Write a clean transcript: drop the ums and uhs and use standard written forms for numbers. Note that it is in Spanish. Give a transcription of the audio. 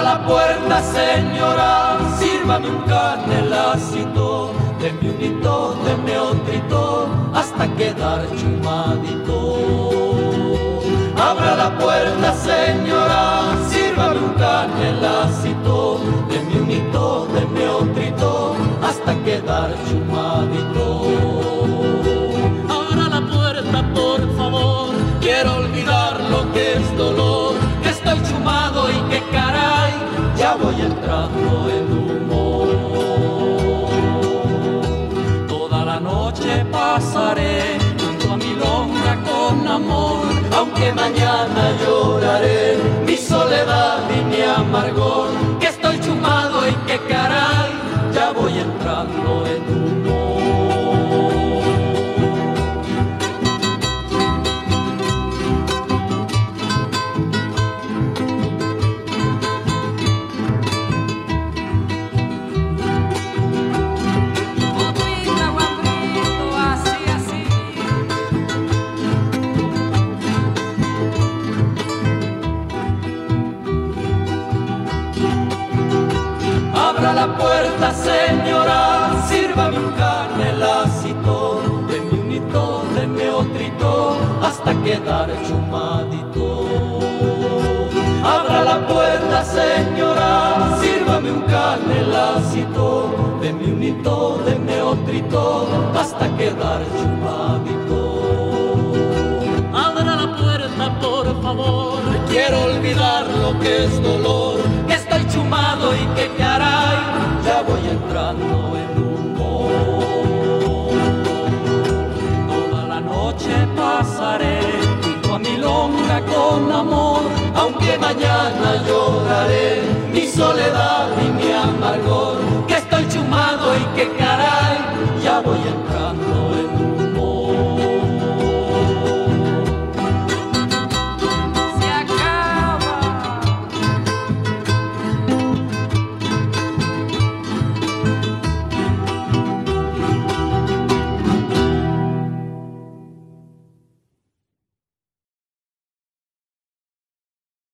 la puerta, señora, sírvame un canelacito, deme un hito, deme otrito, hasta quedar chumadito. Abra la puerta, señora, sírvame un canelacito, deme un hito, deme otrito, hasta quedar chumadito. Abra la puerta, por favor, Quiero olvidar lo que es dolor, que estoy chumado y que caray, ya voy entrando en humor. toda la noche pasaré junto a mi lonja con amor, Aunque mañana lloraré mi soledad y mi amargor, que estoy chumado y que caray, ya voy entrando en humor. Abra la puerta, señora, sírvame un canelacito, deme un hito, deme otrito, hasta quedar chumadito. Abra la puerta, señora, sírvame un canelacito, deme un hito, deme otrito, hasta quedar chumadito. abra la puerta, por favor. Quiero olvidar lo que es dolor, que estoy chumado y que caray, ya voy entrando en humor. Toda la noche pasaré junto a mi lonja con amor, Aunque mañana yo